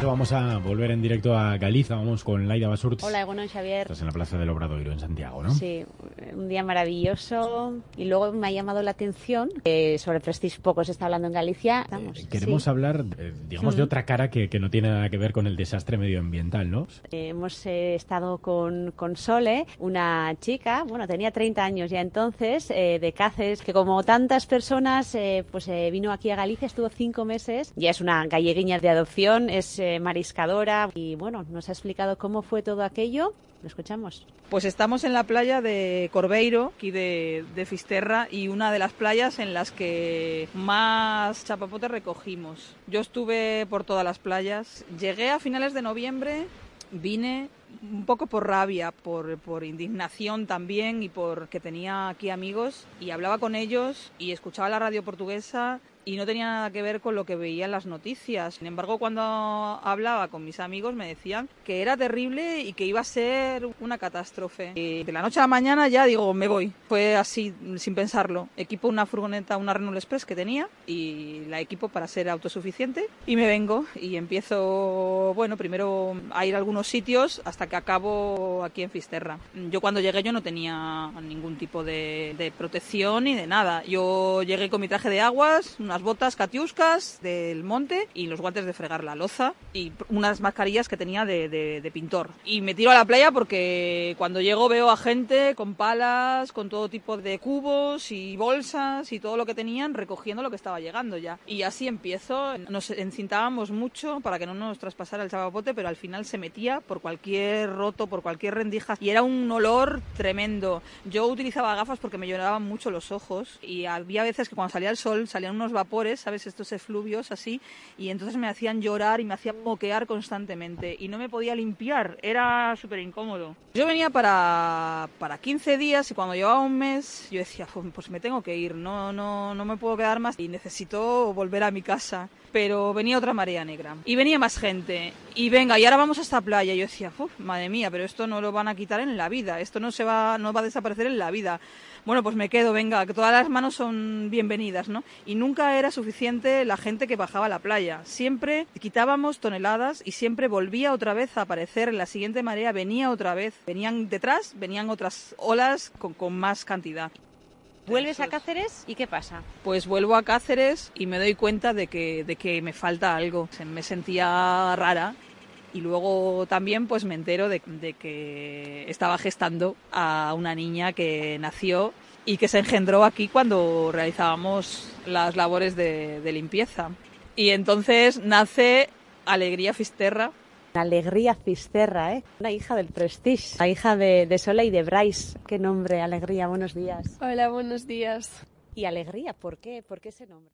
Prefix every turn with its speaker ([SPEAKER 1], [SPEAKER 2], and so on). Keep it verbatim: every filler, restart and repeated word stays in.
[SPEAKER 1] que vamos a volver en directo a Galiza. Vamos con Laida Basurtz.
[SPEAKER 2] Hola, Egunon, Xavier.
[SPEAKER 1] Estás en la Plaza del Obradoiro, en Santiago, ¿no?
[SPEAKER 2] Sí, un día maravilloso. Y luego me ha llamado la atención que sobre Prestige poco se está hablando en Galicia. Estamos,
[SPEAKER 1] eh, queremos
[SPEAKER 2] sí.
[SPEAKER 1] hablar, eh, digamos, mm. de otra cara que, que no tiene nada que ver con el desastre medioambiental, ¿no?
[SPEAKER 2] Eh, hemos eh, estado con, con Sole, una chica, bueno, tenía treinta años ya entonces, eh, de Cáceres, que como tantas personas, eh, pues eh, vino aquí a Galicia, estuvo cinco meses. Ya es una galleguiña de adopción, es eh, mariscadora y, bueno, nos ha explicado cómo fue todo aquello. Lo escuchamos.
[SPEAKER 3] Pues estamos en la playa de Corbeiro, aquí de, de Fisterra, y una de las playas en las que más chapapote recogimos. Yo estuve por todas las playas. Llegué a finales de noviembre, vine un poco por rabia, por, por indignación también, y porque tenía aquí amigos y hablaba con ellos y escuchaba la radio portuguesa y no tenía nada que ver con lo que veía en las noticias. Sin embargo, cuando hablaba con mis amigos me decían que era terrible y que iba a ser una catástrofe. Y de la noche a la mañana ya digo, me voy. Fue así, sin pensarlo. Equipo una furgoneta, una Renault Express que tenía y la equipo para ser autosuficiente y me vengo y empiezo, bueno, primero a ir a algunos sitios hasta que acabo aquí en Fisterra. Yo cuando llegué yo no tenía ningún tipo de, de protección ni de nada. Yo llegué con mi traje de aguas, una unas botas catiuscas del monte y los guantes de fregar la loza y unas mascarillas que tenía de, de, de pintor. Y me tiro a la playa porque cuando llego veo a gente con palas, con todo tipo de cubos y bolsas y todo lo que tenían recogiendo lo que estaba llegando ya. Y así empiezo. Nos encintábamos mucho para que no nos traspasara el chapapote, pero al final se metía por cualquier roto, por cualquier rendija y era un olor tremendo. Yo utilizaba gafas porque me lloraban mucho los ojos y había veces que cuando salía el sol salían unos vapores, ¿sabes? Estos efluvios así, y entonces me hacían llorar y me hacían moquear constantemente y no me podía limpiar, era súper incómodo. Yo venía para, para quince días y cuando llevaba un mes yo decía, pues me tengo que ir, no, no, no me puedo quedar más y necesito volver a mi casa. Pero venía otra marea negra y venía más gente y venga, y ahora vamos a esta playa. Y yo decía, madre mía, pero esto no lo van a quitar en la vida, esto no se va, no va a desaparecer en la vida. Bueno, pues me quedo, venga, que todas las manos son bienvenidas, ¿no? Y nunca era suficiente la gente que bajaba a la playa. Siempre quitábamos toneladas y siempre volvía otra vez a aparecer en la siguiente marea, venía otra vez. Venían detrás, venían otras olas con, con más cantidad.
[SPEAKER 2] ¿Vuelves a Cáceres y qué pasa?
[SPEAKER 3] Pues vuelvo a Cáceres y me doy cuenta de que, de que me falta algo. Me sentía rara. Y luego también pues me entero de, de que estaba gestando a una niña que nació y que se engendró aquí cuando realizábamos las labores de, de limpieza. Y entonces nace Alegría Fisterra.
[SPEAKER 2] Alegría Fisterra, ¿eh? Una hija del Prestige, la hija de, de Sola y de Bryce. Qué nombre, Alegría, buenos días.
[SPEAKER 4] Hola, buenos días.
[SPEAKER 2] ¿Y Alegría? ¿Por qué? ¿Por qué ese nombre?